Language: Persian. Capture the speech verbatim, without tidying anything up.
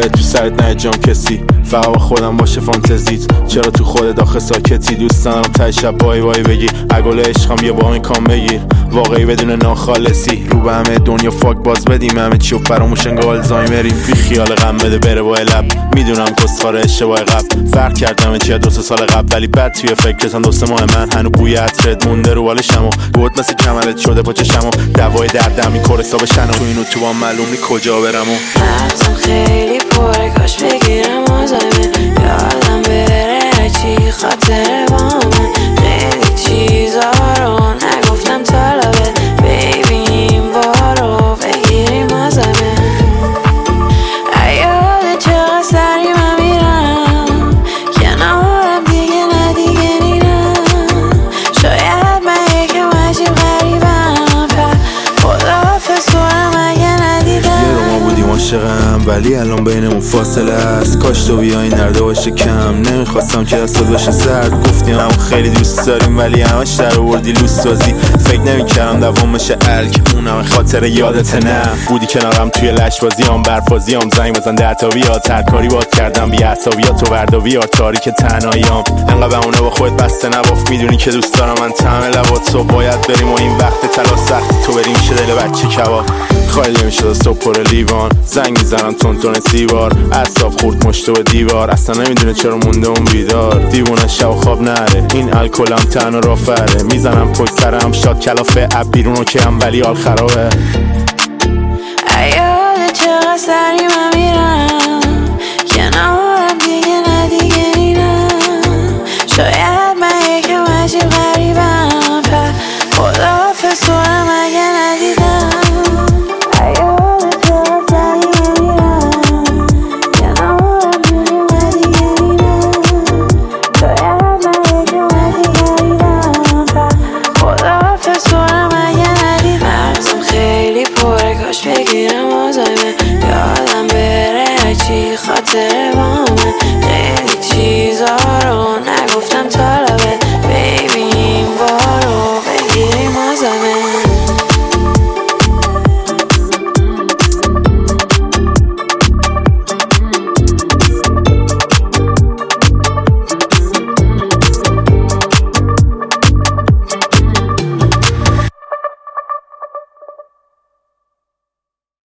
بره تو سرت نه جام کسی، فقط با خودم باشه فانتزیت. چرا تو خودت آخه ساکتی؟ دوست دارم ته شب وای وای بگی اگل عشقم یه با این کام بگیر، واقعی بدون ناخالصی. رو به همه دنیا فاک باز بدیم، همه چیو فراموش انگار آلزایمریم. بی خیال غم بده بره با لب، میدونم کسخاره اشتباه قبل. فرق کردم چیه دو سه سال قبل، ولی بعد توی فکرتم دو سه ماه من هنو بوی عطرت مونده رو بالشم و گود مثل کمرت شده پاچشم و دوای دردم این کورسا بشن و تو اینو تو هم معلوم نی کجا برم و مغزم خیلی پره کاش بگیرم آزایمه، یادم بره چی خاطر بامه. خیلی چیزا رو نگفتم طالبه، ببین بارو بگیریم آزایمه. ایاده چقدر سری من میرم کنارم دیگه نه دیگه نیرم. شاید من یکم عجیب غریبم، پر خداحافظ کنم اگه ندیدم. یه رو ما بودیم عاشقم ولی الان بینمون فاصله است. کاش تو بیای نرده باشه کم، نمیخواستم که دستات باشه سرد. گفتیم هم خیلی دوست داریم ولی همش در آوردی لوس سازی. فکر نمیکردم دوام بشه الک، اونم خاطر یادت نه. بودی کنارم توی لشبازی هم برفازی هم زنگ بزن ده تا بیا ترکاری باد کردم بی عصبیات تو وردا بیار تاریک تنهاییام. انقدر بهونه با خودت بسته نباف، میدونی که دوست دارم من طعم لبات. صبح باید بریم و این وقت تلا سخت تو بریم شه دل بچه کباب. خالی نمیشد از صبح پر لیوان، زنگ میزنم تون تون سیوار. اعصاب خورد مشت به دیوار، اصلا نمیدونه چرا مونده اون بیدار. دیوونه شب و خواب نره، این الکلم تن و رافره. میزنم پشت سرم شاد کلافه اب بیرونو که هم ولی حال خرابه. ایاده چقدر سری من میرم کنارم دیگه نه دیگه نیرم. شاید من یکم عجیب غریبم، پر خداحافظ کنم اگه ندیدم. بگیرم آزایمه، یادم بره چی خاطر